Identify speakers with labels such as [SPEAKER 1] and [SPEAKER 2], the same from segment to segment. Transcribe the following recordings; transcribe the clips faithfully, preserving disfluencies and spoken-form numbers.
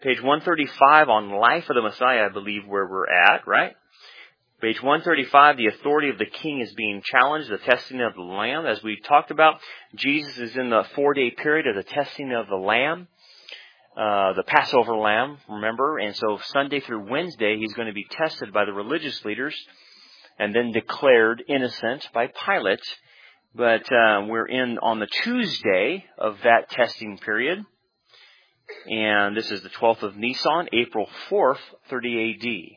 [SPEAKER 1] page one thirty-five on Life of the Messiah, I believe, where we're at, right? Page one thirty-five, the authority of the king is being challenged, the testing of the Lamb. As we talked about, Jesus is in the four-day period of the testing of the Lamb, uh, the Passover Lamb, remember? And so Sunday through Wednesday, he's going to be tested by the religious leaders and then declared innocent by Pilate. But uh, we're in on the Tuesday of that testing period. And this is the twelfth of Nisan, April fourth, thirty A D.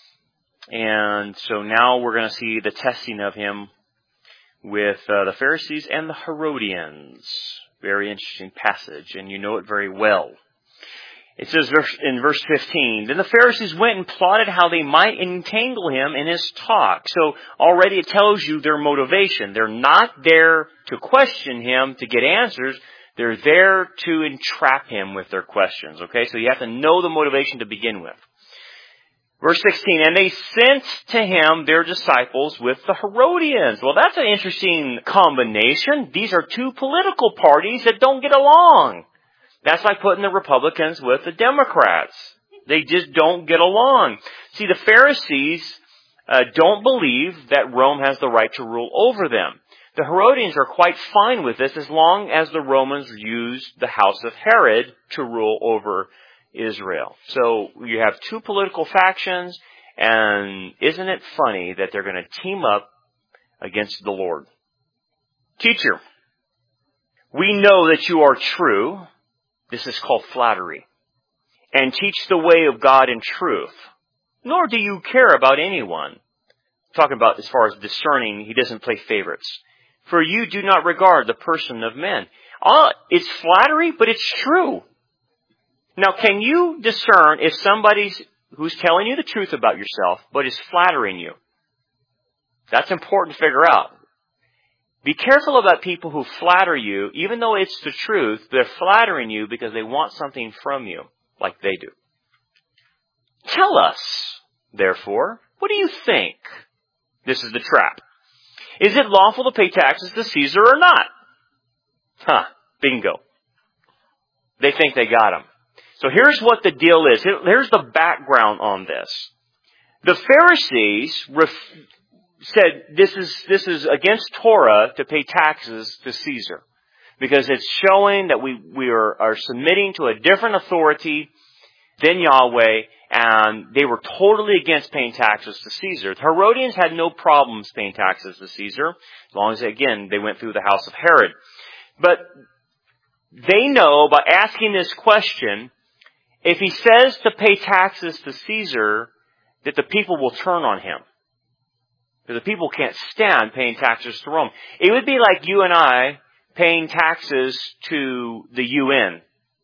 [SPEAKER 1] And so now we're going to see the testing of him with uh, the Pharisees and the Herodians. Very interesting passage, and you know it very well. It says in verse fifteen, Then the Pharisees went and plotted how they might entangle him in his talk. So already it tells you their motivation. They're not there to question him to get answers. They're there to entrap him with their questions. Okay, so you have to know the motivation to begin with. Verse sixteen, And they sent to him their disciples with the Herodians. Well, that's an interesting combination. These are two political parties that don't get along. That's like putting the Republicans with the Democrats. They just don't get along. See, the Pharisees uh, don't believe that Rome has the right to rule over them. The Herodians are quite fine with this as long as the Romans use the house of Herod to rule over Israel. So you have two political factions, and isn't it funny that they're going to team up against the Lord? Teacher, we know that you are true. This is called flattery. And teach the way of God in truth. Nor do you care about anyone. Talking about as far as discerning, he doesn't play favorites. For you do not regard the person of men. Uh, it's flattery, but it's true. Now, can you discern if somebody's who's telling you the truth about yourself, but is flattering you? That's important to figure out. Be careful about people who flatter you, even though it's the truth. They're flattering you because they want something from you, like they do. Tell us, therefore, what do you think? This is the trap. Is it lawful to pay taxes to Caesar or not? Huh, bingo. They think they got him. So here's what the deal is. Here's the background on this. The Pharisees ref- said this is this is against Torah to pay taxes to Caesar, because it's showing that we, we are, are submitting to a different authority than Yahweh, and they were totally against paying taxes to Caesar. The Herodians had no problems paying taxes to Caesar, as long as, again, they went through the house of Herod. But they know by asking this question, if he says to pay taxes to Caesar, that the people will turn on him. Because the people can't stand paying taxes to Rome. It would be like you and I paying taxes to the U N.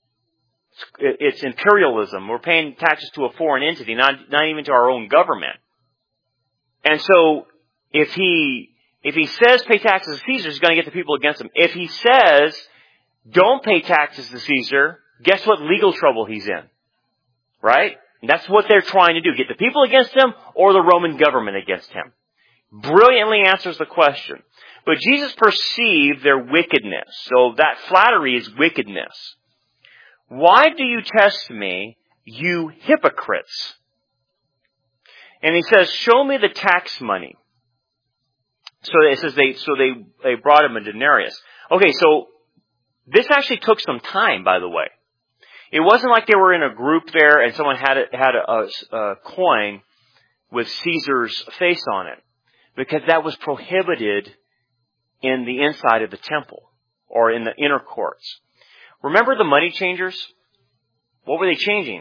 [SPEAKER 1] It's imperialism. We're paying taxes to a foreign entity, not, not even to our own government. And so, if he, if he says pay taxes to Caesar, he's going to get the people against him. If he says don't pay taxes to Caesar, guess what legal trouble he's in? Right? And that's what they're trying to do. Get the people against him or the Roman government against him. Brilliantly answers the question. But Jesus perceived their wickedness. So that flattery is wickedness. Why do you test me, you hypocrites? And he says, show me the tax money. So it says they, so they, they brought him a denarius. Okay, so this actually took some time, by the way. It wasn't like they were in a group there and someone had a, had a, a, a coin with Caesar's face on it. Because that was prohibited in the inside of the temple or in the inner courts. Remember the money changers? What were they changing?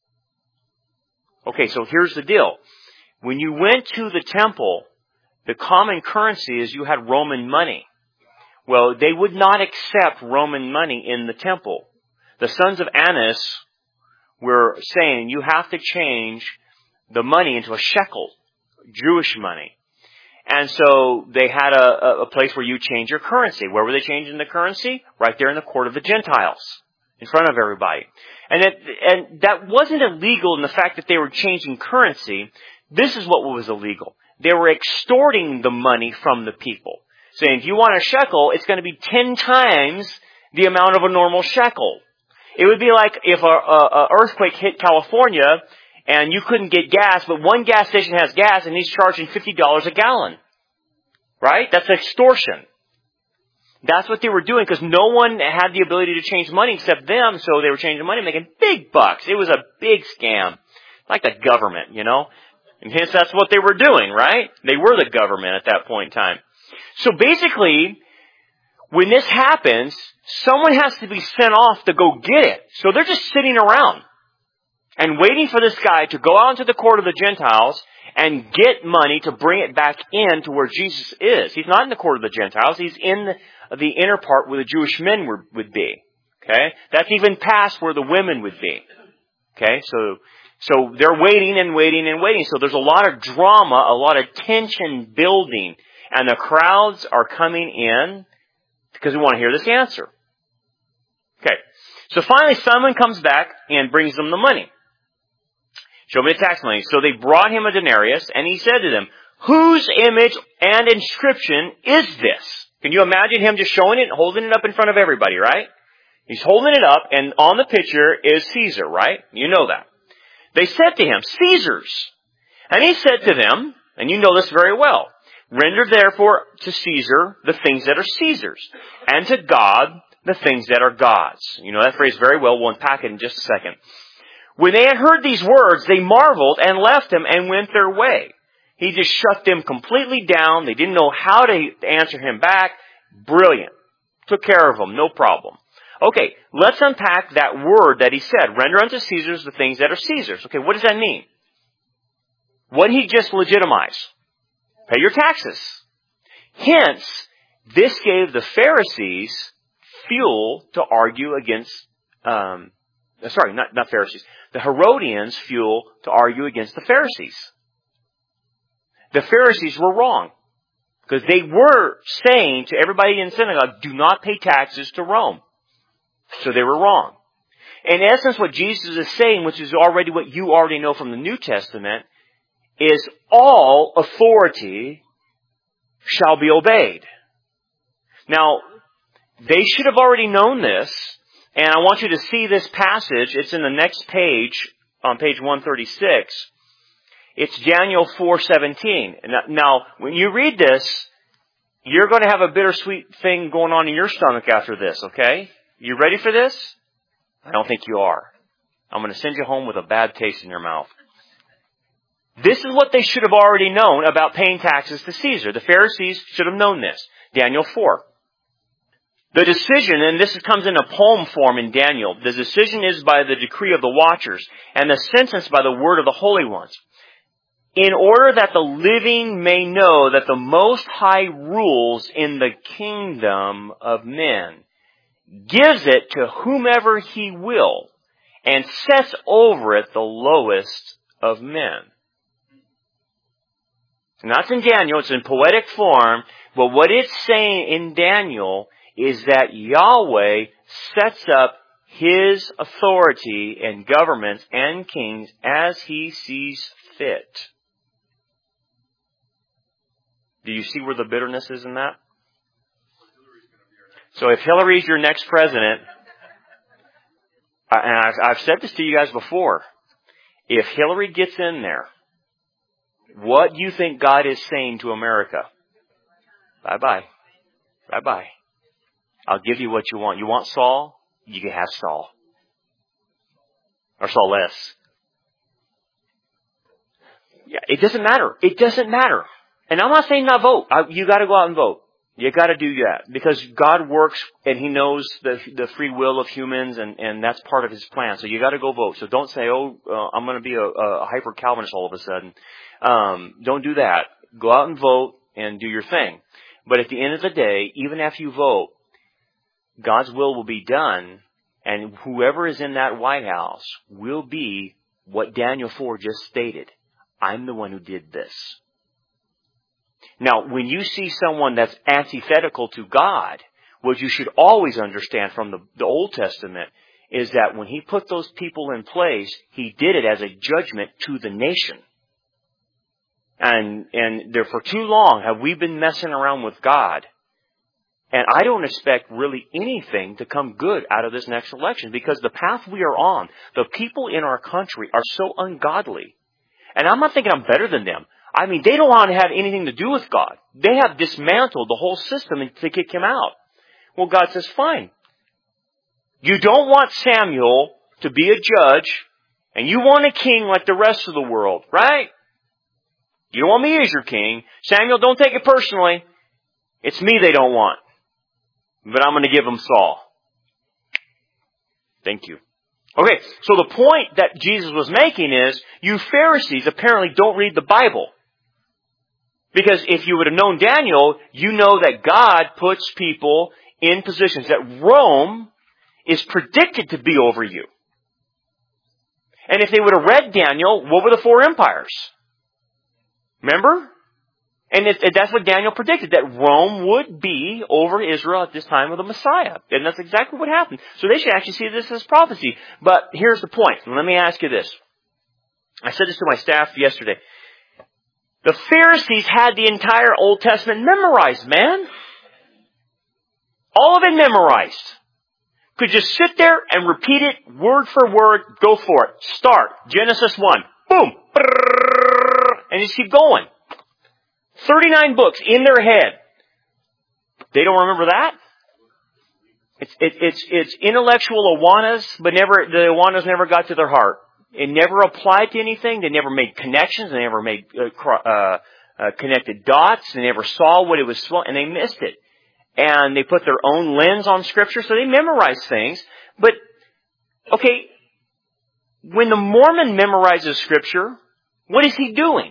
[SPEAKER 1] Okay, so here's the deal. When you went to the temple, the common currency is you had Roman money. Well, they would not accept Roman money in the temple. The sons of Annas were saying you have to change the money into a shekel, Jewish money. And so they had a, a place where you change your currency. Where were they changing the currency? Right there in the court of the Gentiles, in front of everybody. And that, and that wasn't illegal in the fact that they were changing currency. This is what was illegal. They were extorting the money from the people. Saying, if you want a shekel, it's going to be ten times the amount of a normal shekel. It would be like if a, a, a earthquake hit California and you couldn't get gas, but one gas station has gas and he's charging fifty dollars a gallon. Right? That's extortion. That's what they were doing because no one had the ability to change money except them, so they were changing money, making big bucks. It was a big scam. Like the government, you know? And hence that's what they were doing, right? They were the government at that point in time. So basically, when this happens, someone has to be sent off to go get it. So they're just sitting around and waiting for this guy to go out into the court of the Gentiles and get money to bring it back in to where Jesus is. He's not in the court of the Gentiles. He's in the, the inner part where the Jewish men were, would be. Okay? That's even past where the women would be. Okay? So, so they're waiting and waiting and waiting. So there's a lot of drama, a lot of tension building. And the crowds are coming in because we want to hear this answer. Okay. So finally someone comes back and brings them the money. Show me the tax money. So they brought him a denarius, and he said to them, whose image and inscription is this? Can you imagine him just showing it and holding it up in front of everybody, right? He's holding it up, and on the picture is Caesar, right? You know that. They said to him, Caesar's. And he said to them, and you know this very well, render therefore to Caesar the things that are Caesar's, and to God the things that are God's. You know that phrase very well. We'll unpack it in just a second. When they had heard these words, they marveled and left him and went their way. He just shut them completely down. They didn't know how to answer him back. Brilliant. Took care of them. No problem. Okay, let's unpack that word that he said. Render unto Caesar's the things that are Caesar's. Okay, what does that mean? What did he just legitimize? Pay your taxes. Hence, this gave the Pharisees fuel to argue against, um, sorry, not, not Pharisees. The Herodians fuel to argue against the Pharisees. The Pharisees were wrong. Because they were saying to everybody in the synagogue, do not pay taxes to Rome. So they were wrong. In essence, what Jesus is saying, which is already what you already know from the New Testament, is all authority shall be obeyed. Now, they should have already known this, and I want you to see this passage. It's in the next page, on page one thirty-six. It's Daniel four seventeen. Now, when you read this, you're going to have a bittersweet thing going on in your stomach after this, okay? You ready for this? I don't think you are. I'm going to send you home with a bad taste in your mouth. This is what they should have already known about paying taxes to Caesar. The Pharisees should have known this. Daniel four. The decision, and this comes in a poem form in Daniel, the decision is by the decree of the watchers, and the sentence by the word of the holy ones. In order that the living may know that the Most High rules in the kingdom of men, gives it to whomever he will, and sets over it the lowest of men. And that's in Daniel, it's in poetic form, but what it's saying in Daniel is that Yahweh sets up His authority and governments and kings as He sees fit. Do you see where the bitterness is in that? So if Hillary's your next president, and I've, I've said this to you guys before, if Hillary gets in there, what do you think God is saying to America? Bye-bye. Bye-bye. I'll give you what you want. You want Saul? You can have Saul. Or Saul less. Yeah, it doesn't matter. It doesn't matter. And I'm not saying not vote. I, you gotta go out and vote. You gotta do that. Because God works and He knows the, the free will of humans and, and that's part of His plan. So you gotta go vote. So don't say, oh, uh, I'm gonna be a, a hyper Calvinist all of a sudden. Um, don't do that. Go out and vote and do your thing. But at the end of the day, even after you vote, God's will will be done, and whoever is in that White House will be what Daniel four just stated. I'm the one who did this. Now, when you see someone that's antithetical to God, what you should always understand from the, the Old Testament is that when He put those people in place, He did it as a judgment to the nation. And, and there for too long have we been messing around with God And I don't expect really anything to come good out of this next election because the path we are on, the people in our country are so ungodly. And I'm not thinking I'm better than them. I mean, they don't want to have anything to do with God. They have dismantled the whole system to kick him out. Well, God says, fine. You don't want Samuel to be a judge, and you want a king like the rest of the world, right? You don't want me as your king. Samuel, don't take it personally. It's me they don't want. But I'm going to give them Saul. Thank you. Okay, so the point that Jesus was making is, you Pharisees apparently don't read the Bible. Because if you would have known Daniel, you know that God puts people in positions that Rome is predicted to be over you. And if they would have read Daniel, what were the four empires? Remember? And it, it, that's what Daniel predicted, that Rome would be over Israel at this time of the Messiah. And that's exactly what happened. So they should actually see this as prophecy. But here's the point. Let me ask you this. I said this to my staff yesterday. The Pharisees had the entire Old Testament memorized, man. All of it memorized. Could just sit there and repeat it word for word. Go for it. Start. Genesis one. Boom. And just keep going. thirty-nine books in their head. They don't remember that? It's, it, it's, it's intellectual awanas, but never, the awanas never got to their heart. It never applied to anything. They never made connections. They never made, uh, uh, uh, connected dots. They never saw what it was, and they missed it. And they put their own lens on Scripture, so they memorized things. But, okay, when the Mormon memorizes Scripture, what is he doing?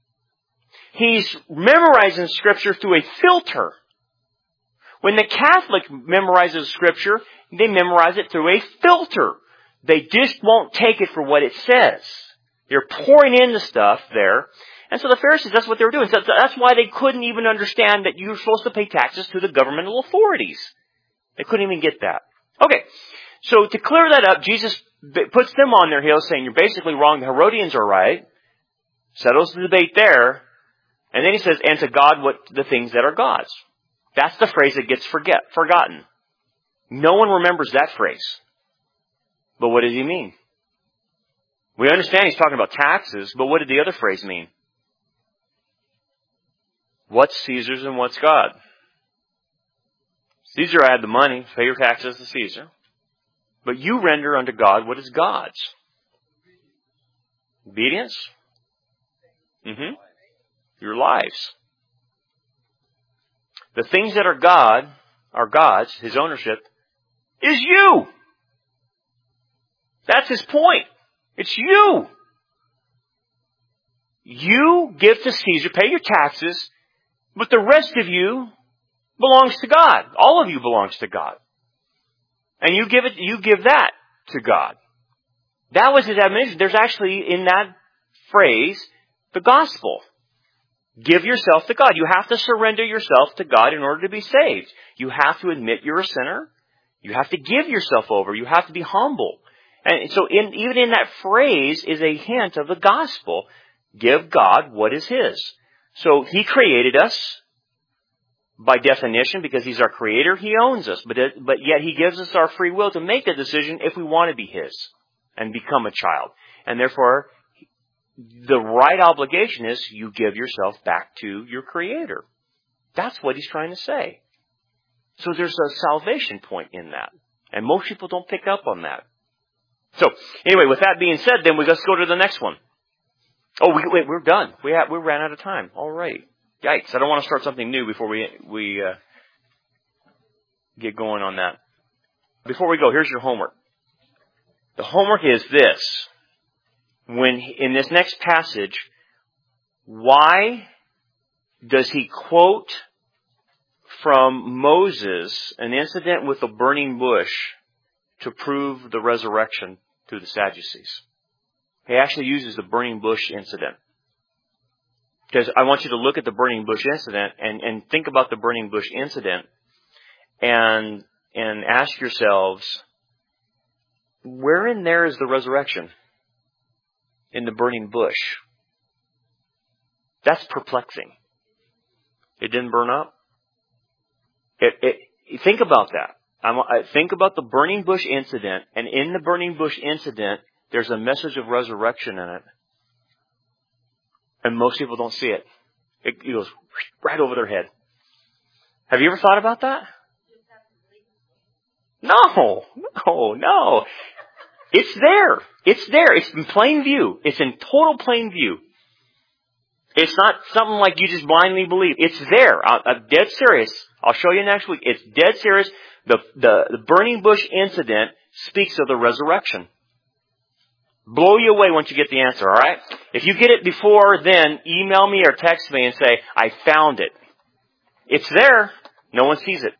[SPEAKER 1] He's memorizing Scripture through a filter. When the Catholic memorizes Scripture, they memorize it through a filter. They just won't take it for what it says. They're pouring in the stuff there. And so the Pharisees, that's what they were doing. So that's why they couldn't even understand that you're supposed to pay taxes to the governmental authorities. They couldn't even get that. Okay, so to clear that up, Jesus puts them on their heels saying, you're basically wrong, the Herodians are right. Settles the debate there. And then he says, and to God what the things that are God's. That's the phrase that gets forget forgotten. No one remembers that phrase. But what does he mean? We understand he's talking about taxes, but what did the other phrase mean? What's Caesar's and what's God? Caesar had the money, pay your taxes to Caesar. But you render unto God what is God's. Obedience? Mm-hmm. Your lives. The things that are God, are God's, His ownership, is you. That's His point. It's you. You give to Caesar, pay your taxes, but the rest of you belongs to God. All of you belongs to God. And you give it, you give that to God. That was His admonition. There's actually in that phrase, the gospel. Give yourself to God. You have to surrender yourself to God in order to be saved. You have to admit you're a sinner. You have to give yourself over. You have to be humble. And so in, even in that phrase is a hint of the gospel. Give God what is His. So He created us by definition because He's our creator. He owns us. But, it, but yet He gives us our free will to make the decision if we want to be His and become a child. And therefore, the right obligation is you give yourself back to your Creator. That's what He's trying to say. So there's a salvation point in that. And most people don't pick up on that. So, anyway, with that being said, then we let's go to the next one. Oh, we, wait, we're done. We have, we ran out of time. All right. Yikes. I don't want to start something new before we, we uh, get going on that. Before we go, here's your homework. The homework is this. When, in this next passage, why does he quote from Moses an incident with a burning bush to prove the resurrection to the Sadducees? He actually uses the burning bush incident. Because I want you to look at the burning bush incident and, and think about the burning bush incident and, and ask yourselves, where in there is the resurrection? In the burning bush. That's perplexing. It didn't burn up. It, it, think about that. I'm, I think about the burning bush incident, and in the burning bush incident, there's a message of resurrection in it. And most people don't see it. It, it goes right over their head. Have you ever thought about that? No, no, no. It's there. It's there. It's in plain view. It's in total plain view. It's not something like you just blindly believe. It's there. I, I'm dead serious. I'll show you next week. It's dead serious. The, the, the burning bush incident speaks of the resurrection. Blow you away once you get the answer, alright? If you get it before then, email me or text me and say, I found it. It's there. No one sees it.